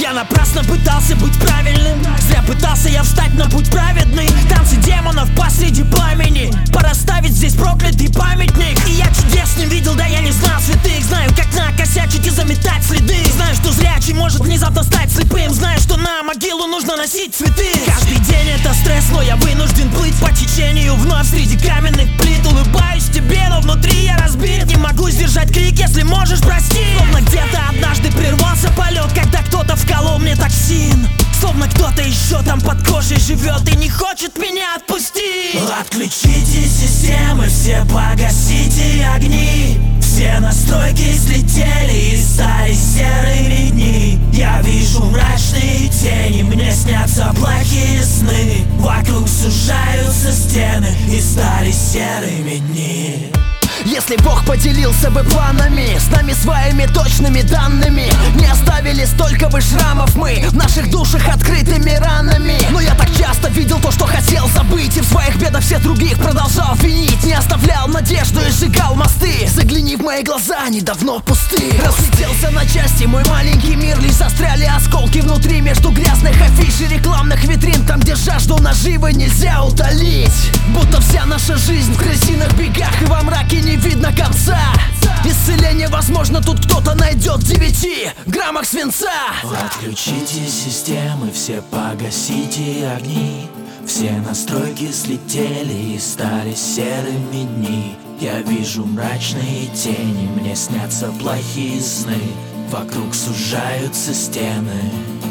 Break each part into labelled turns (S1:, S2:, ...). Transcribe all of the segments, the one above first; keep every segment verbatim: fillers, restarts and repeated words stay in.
S1: Я напрасно пытался быть правильным, зря пытался я встать на путь праведный. Танцы демонов посреди пламени, пора ставить здесь проклятый памятник. И я чудес не видел, да я не знал святых. Знаю, как накосячить и заметать следы. Знаю, что зрячий может внезапно стать слепым. Знаю, что на могилу нужно носить цветы. Каждый день это стресс, но я вынужден плыть по течению вновь среди каменных плит. Улыбаюсь тебе, но внутри я разбит. Не могу сдержать крик, если можешь простить. Словно где-то однажды прервался полет, когда кто-то вколол мне токсин. Словно кто-то еще там под кожей живет и не хочет меня отпустить. Отключите системы, все погасите огни. Все настройки слетели и стали серыми дни. Я вижу мрачные тени, мне снятся плохие сны. Вокруг сужаются стены и стали серыми дни.
S2: Если Бог поделился бы планами с нами своими точными данными, не оставили столько бы шрамов мы в наших душах открытыми ранами. Но я так часто видел то, что хотел забыть, и в своих бедах всех других продолжал винить. Не оставлял надежду и сжигал мосты. Загляни в мои глаза, они давно пусты. Разлетелся на части мой маленький мир, лишь застряли осколки внутри между грязных афиш и рекламных витрин. Там, где жажду наживы нельзя утолить. Будто вся наша жизнь в крысиных бегах, и во мраке не видно конца. Исцеление возможно, тут кто-то найдет в девяти граммах свинца.
S1: Отключите системы, все погасите огни. Все настройки слетели и стали серыми дни. Я вижу мрачные тени, мне снятся плохие сны. Вокруг сужаются стены.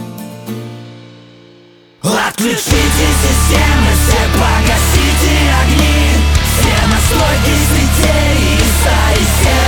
S1: Отключите системы, все погасите огни. Все настройки слетели и стали серыми.